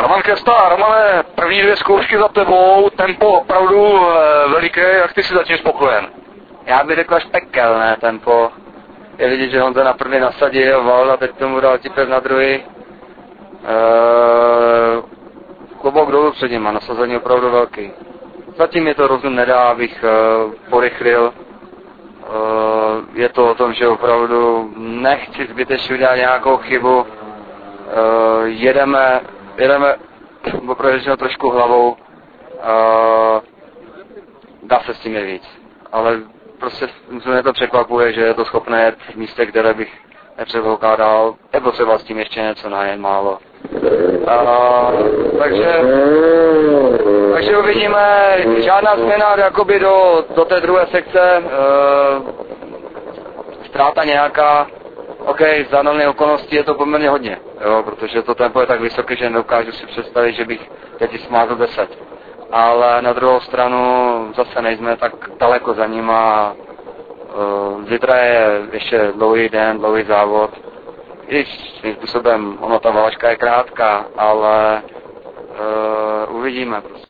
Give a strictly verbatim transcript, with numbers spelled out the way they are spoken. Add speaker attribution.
Speaker 1: Roman Kesta, Romane, první dvě zkoušky za tebou, tempo opravdu e, veliké, jak ty jsi zatím spokojen?
Speaker 2: Já bych řekl až pekelné tempo. Je vidět, že Honza na první nasadil, val a teď tomu dal tipet na druhý. E, klobouk dolů před ním a nasazení opravdu velký. Zatím mi to rozum nedá, abych e, porychlil. E, je to o tom, že opravdu nechci zbytečně udělat nějakou chybu. E, jedeme, jedeme opravdu trošku hlavou. E, dá se s tím je víc, ale prostě mě to překvapuje, že je to schopné jet v místě, které bych nepředpokládal, nebo třeba s tím ještě něco na jen málo. A, takže, takže uvidíme, žádná změna jakoby do, do té druhé sekce, e, ztráta nějaká, ok, za dané okolnosti je to poměrně hodně, jo, protože to tempo je tak vysoké, že nedokážu si představit, že bych teď smázl deset. Ale na druhou stranu zase nejsme tak daleko za ním a uh, zítra je ještě dlouhý den, dlouhý závod. I svým způsobem, ono ta valačka je krátká, ale uh, uvidíme prostě.